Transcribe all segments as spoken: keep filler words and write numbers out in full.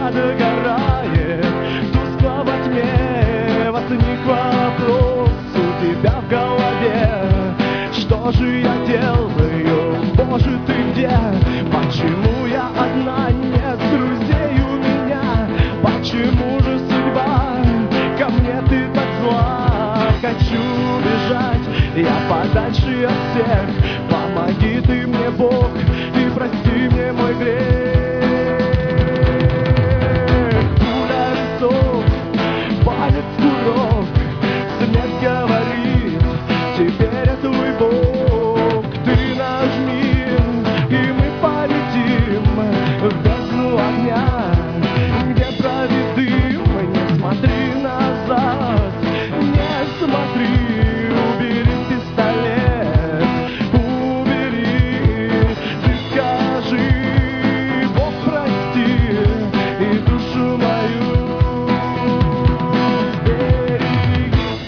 свеча догорает, тускло во тьме, возник вопрос у тебя в голове. Что же я делаю? Боже, ты где? Почему я одна? Нет друзей у меня. Почему же судьба ко мне ты так зла? Хочу бежать я подальше от всех. Помоги ты мне, Бог, и прости мне мой грех. Пуля весов, палец курок, смерть говорит, теперь это твой Бог. Ты нажми, и мы полетим в бездну огня, где правит дым. Не смотри назад, не смотри, убери пистолет, убери. Ты скажи, Бог, прости, и душу мою береги.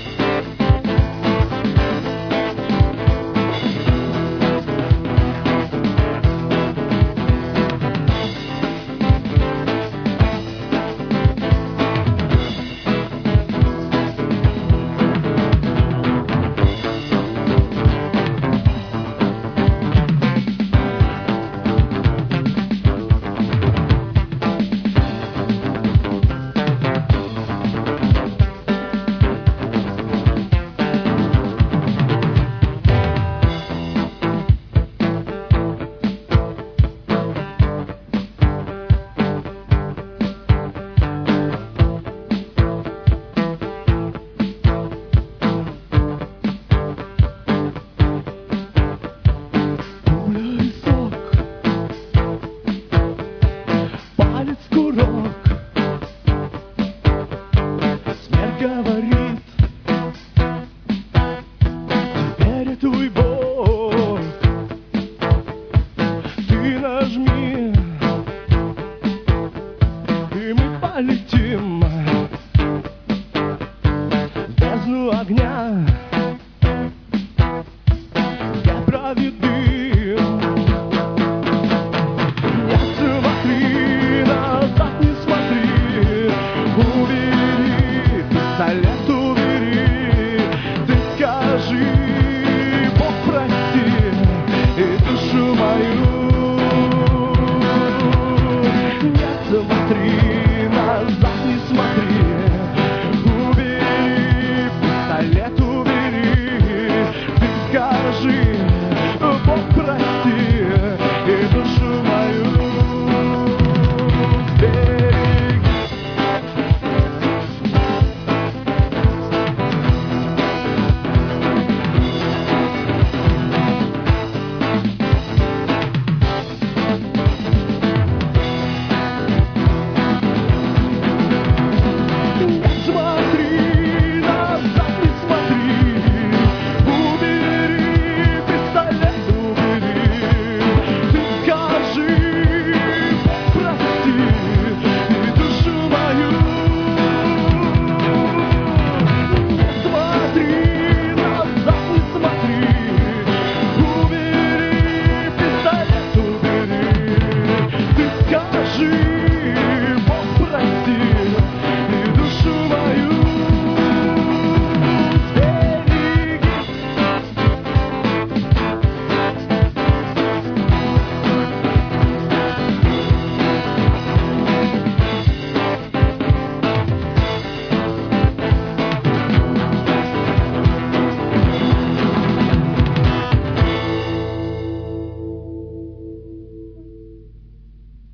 Палец курок, смерть говорит, теперь это твой Бог. Ты нажми, и мы полетим.